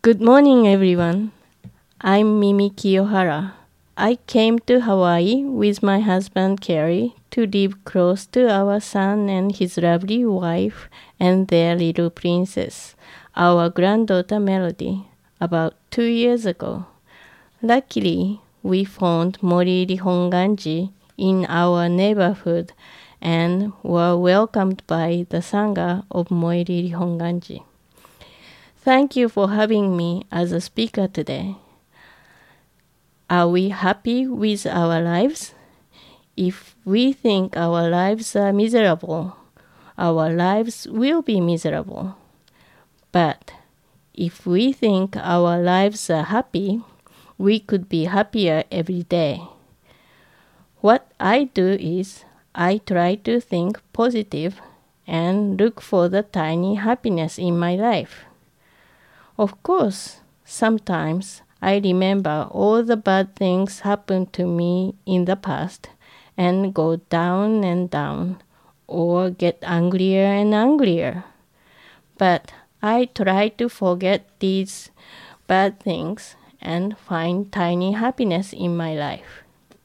Good morning, everyone. I'm Mimi Kiyohara. I came to Hawaii with my husband Kerry to live close to our son and his lovely wife and their little princess, our granddaughter Melody, about 2 years ago. Luckily, we found Moriri Honganji in our neighborhood and were welcomed by the Sangha of Moriri Honganji. Thank you for having me as a speaker today. Are we happy with our lives? If we think our lives are miserable, our lives will be miserable. But if we think our lives are happy, we could be happier every day. What I do is I try to think positive and look for the tiny happiness in my life. Of course, sometimes I remember all the bad things happened to me in the past and go down and down or get angrier and angrier. But I try to forget these bad things and find tiny happiness in my life.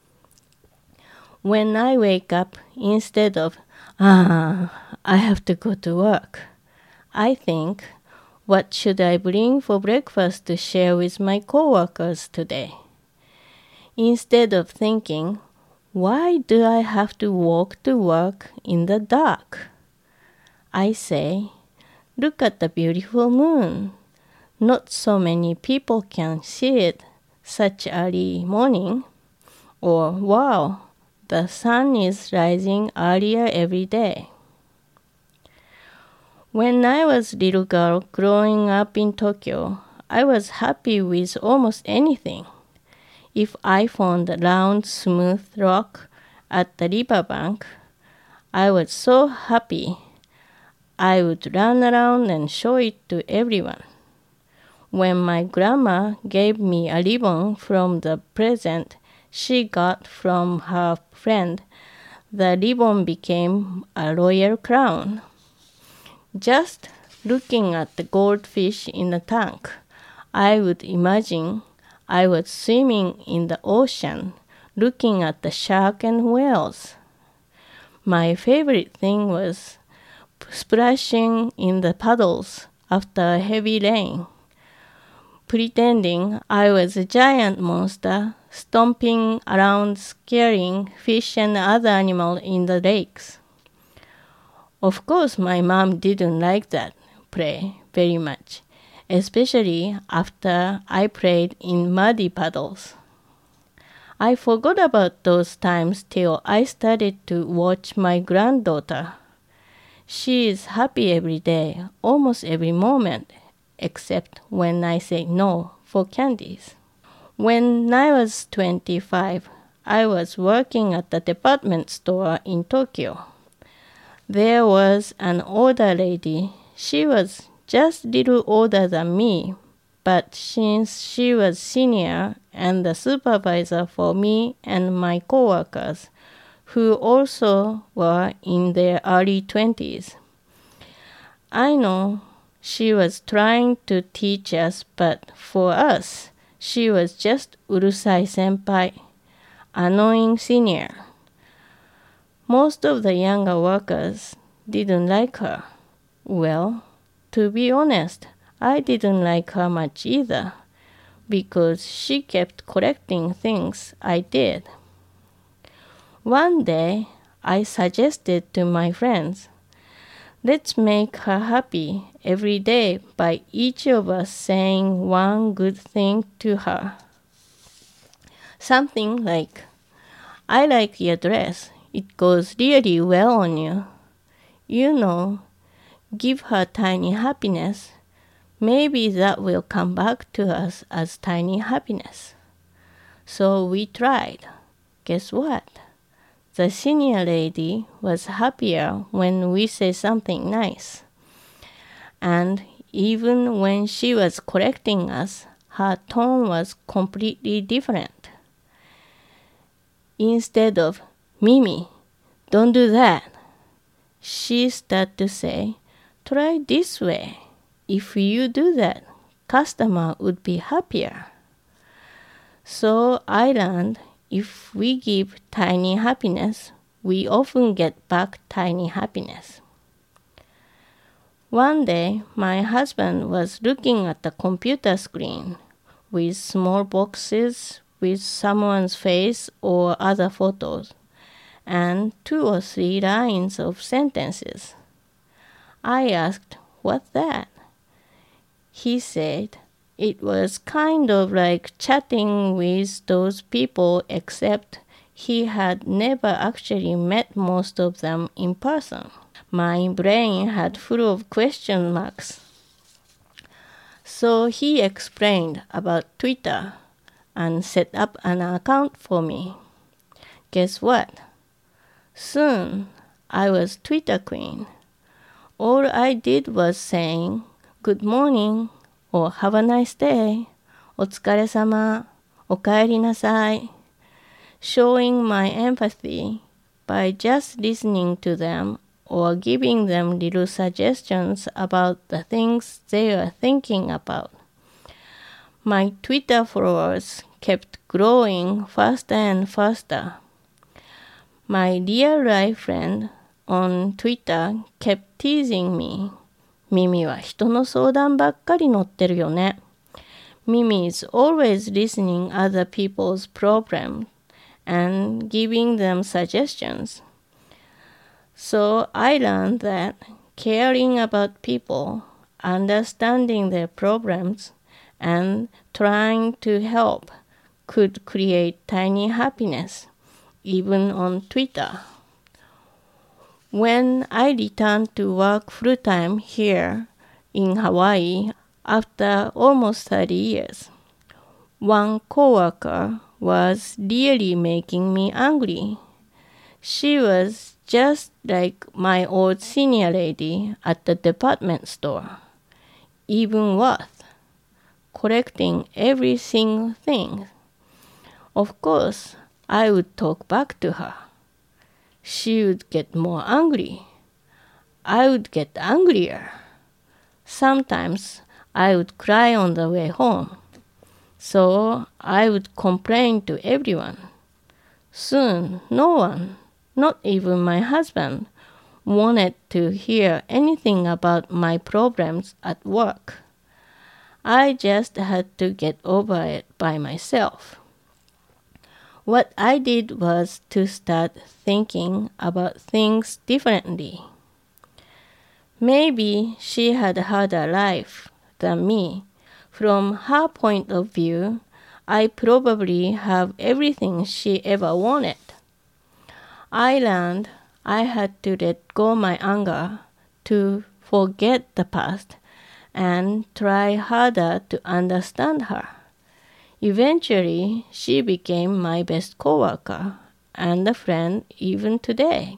When I wake up, instead of, I have to go to work, I think, what should I bring for breakfast to share with my coworkers today? Instead of thinking, why do I have to walk to work in the dark? I say, look at the beautiful moon. Not so many people can see it such early morning. Or, wow, the sun is rising earlier every day. When I was a little girl growing up in Tokyo, I was happy with almost anything. If I found a round, smooth rock at the riverbank, I was so happy. I would run around and show it to everyone. When my grandma gave me a ribbon from the present she got from her friend, the ribbon became a royal crown. Just looking at the goldfish in the tank, I would imagine I was swimming in the ocean, looking at the shark and whales. My favorite thing was splashing in the puddles after heavy rain, pretending I was a giant monster stomping around scaring fish and other animals in the lakes. Of course, my mom didn't like that play very much, especially after I played in muddy puddles. I forgot about those times till I started to watch my granddaughter. She is happy every day, almost every moment, except when I say no for candies. When I was 25, I was working at the department store in Tokyo. There was an older lady. She was just a little older than me, but since she was senior and the supervisor for me and my coworkers, who also were in their early 20s, I know she was trying to teach us, but for us, she was just urusai senpai, annoying senior. Most of the younger workers didn't like her. Well, to be honest, I didn't like her much either, because she kept correcting things I did. One day, I suggested to my friends, let's make her happy every day by each of us saying one good thing to her. Something like, I like your dress. It goes really well on you. You know, give her tiny happiness. Maybe that will come back to us as tiny happiness. So we tried. Guess what? The senior lady was happier when we said something nice. And even when she was correcting us, her tone was completely different. Instead of, Mimi, don't do that, she started to say, try this way. If you do that, customer would be happier. So I learned if we give tiny happiness, we often get back tiny happiness. One day, my husband was looking at the computer screen with small boxes with someone's face or other photos, and 2 or 3 lines of sentences. I asked, "What's that?" He said, it was kind of like chatting with those people, except he had never actually met most of them in person. My brain had full of question marks. So he explained about Twitter and set up an account for me. Guess what? Soon I was Twitter queen. All I did was saying, "Good morning," or "Have a nice day," お疲れ様, おかえりなさい, showing my empathy by just listening to them or giving them little suggestions about the things they are thinking about. My Twitter followers kept growing faster and faster. My real-life friend on Twitter kept teasing me. ミミは人の相談ばっかり乗ってるよね。Mimi is always listening other people's problems and giving them suggestions. So I learned that caring about people, understanding their problems, and trying to help could create tiny happiness, even on Twitter. When I returned to work full-time here in Hawaii after almost 30 years, one coworker was really making me angry. She was just like my old senior lady at the department store, even worse, collecting every single thing. Of course, I would talk back to her. She would get more angry. I would get angrier. Sometimes I would cry on the way home. So I would complain to everyone. Soon, no one, not even my husband, wanted to hear anything about my problems at work. I just had to get over it by myself. What I did was to start thinking about things differently. Maybe she had a harder life than me. From her point of view, I probably have everything she ever wanted. I learned I had to let go my anger, to forget the past, and try harder to understand her. Eventually, she became my best coworker and a friend even today.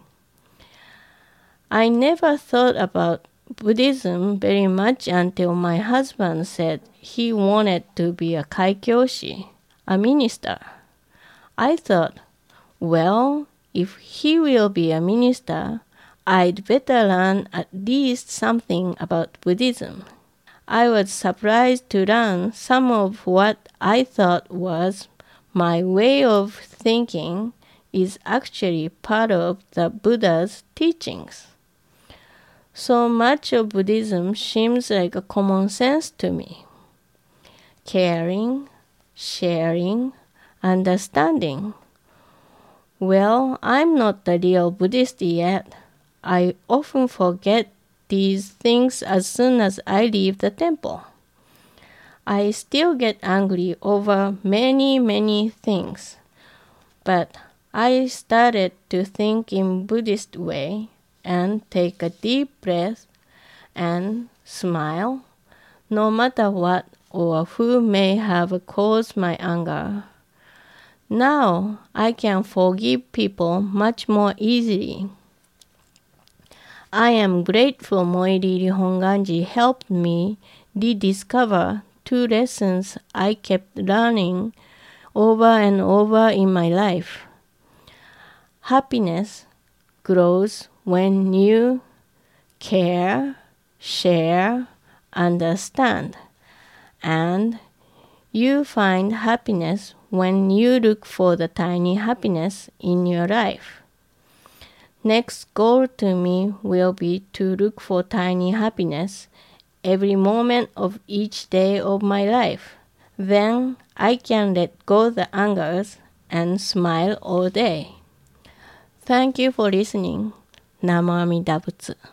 I never thought about Buddhism very much until my husband said he wanted to be a kaikyoshi, a minister. I thought, well, if he will be a minister, I'd better learn at least something about Buddhism. I was surprised to learn some of what I thought was my way of thinking is actually part of the Buddha's teachings. So much of Buddhism seems like a common sense to me. Caring, sharing, understanding. Well, I'm not the real Buddhist yet. I often forget these things as soon as I leave the temple. I still get angry over many things, but I started to think in Buddhist way and take a deep breath and smile, no matter what or who may have caused my anger. Now I can forgive people much more easily. I am grateful Moiriri Honganji helped me rediscover 2 lessons I kept learning over and over in my life. Happiness grows when you care, share, understand, and you find happiness when you look for the tiny happiness in your life. Next goal to me will be to look for tiny happiness every moment of each day of my life. Then I can let go the angers and smile all day. Thank you for listening. 南無阿弥陀仏。